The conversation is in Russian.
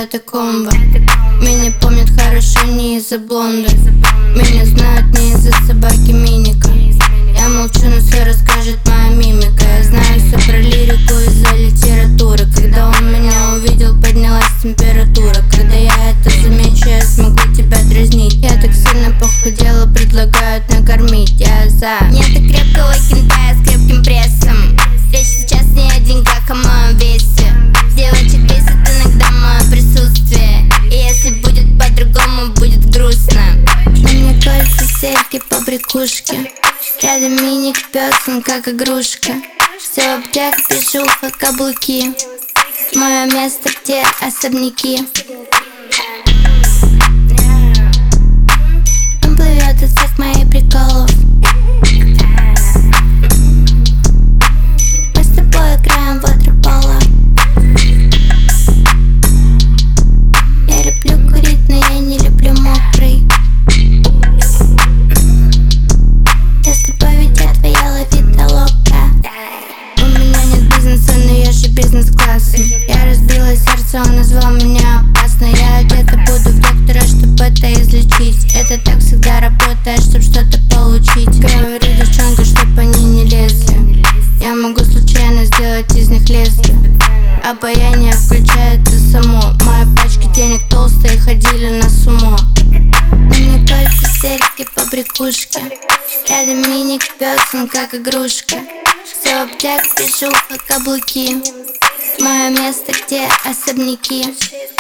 катакомба. Меня помнят хорошо не из-за блонда. Меня знают не из-за собаки Миника. Я молчу, но все расскажет моя мимика. Я знаю все про лирику из-за литературы. Когда он меня увидел, поднялась температура. Когда я это замечу, я смогу тебя дразнить. Я так сильно похудела, предлагают накормить. Я за нету крепкого кентая с крепким прессом. Речь сейчас не о деньгах, а о моем весе. Девочек бесит иногда мое присутствие. И если будет по-другому, будет грустно. На мне кольца, серьги, побрякушки. Рядом миник, пес, он как игрушка. Все обтяг, пижуха, каблуки. Мое место, где особняки. Он плывет из всех моих приколов. Мы с тобой играем в ватерполо. Я люблю курить, но я не люблю мокрый. Я с тобой, ведь я твоя ловита лока. У меня нет бизнеса, но я же бизнес-класса. Я разбила сердце, он назвал меня опасной. Я одета буду в доктора, чтобы это излечить. Это так всегда работает, чтобы что-то получить. Говорю девчонкам, чтоб они не лезли. Я могу случайно сделать из них лезвие. Обаяние включается само. Мои пачки денег толстые ходили на сумо. На мне кольца, серьги, побрякушки. Рядом миник, пес, он как игрушка. Все обтяг, пижуха, каблуки. Мое место, где особняки.